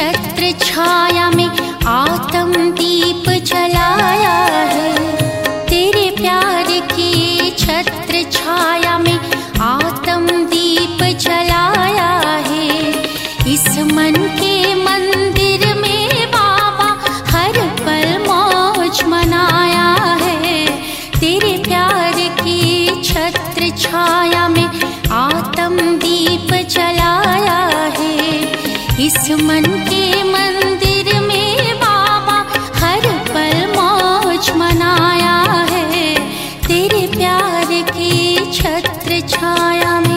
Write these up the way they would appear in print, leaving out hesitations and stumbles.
छत्र छाया में आत्म दीप जलाया है। तेरे प्यार की छत्र छाया में आत्म दीप जलाया है। इस मन के मंदिर में बाबा हर पल मौज मनाया है। तेरे प्यार की छत्र छाया में आत्म दीप जलाया है। इस मन के मंदिर में बाबा हर पल मौज मनाया है। तेरे प्यार की छत्र छाया में।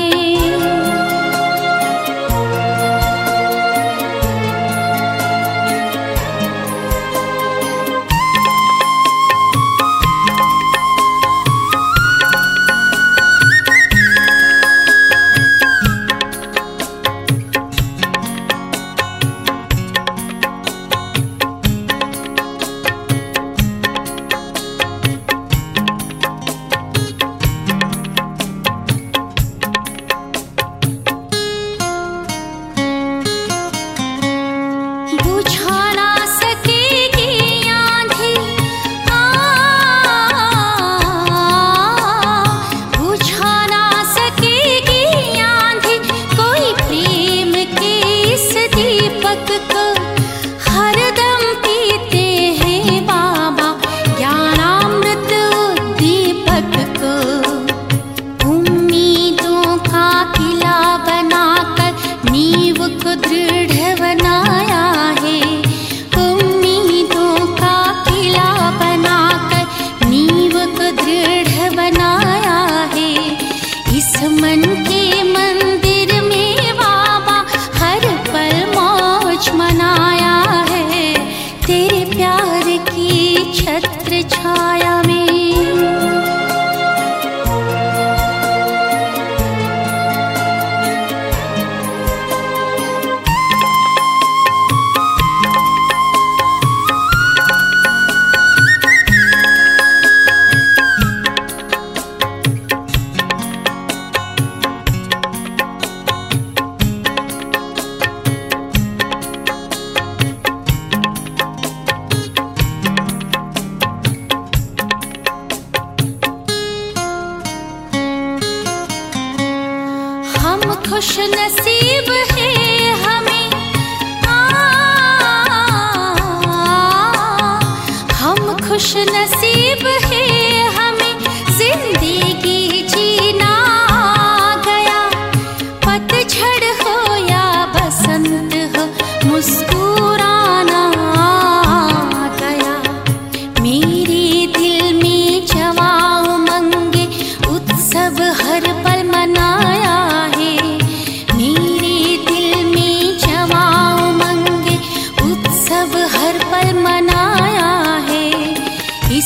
छत्र छाया में। हम खुश नसीब है हमें हम खुश नसीब है हमें जिंदगी जीना आ गया। पतझड़ हो या बसंत हो मुस्कुराना आ गया। मेरे दिल में जवा उमंगे उत्सव हर पल मनाया। हर पल मनाया है।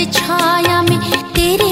छाया में तेरे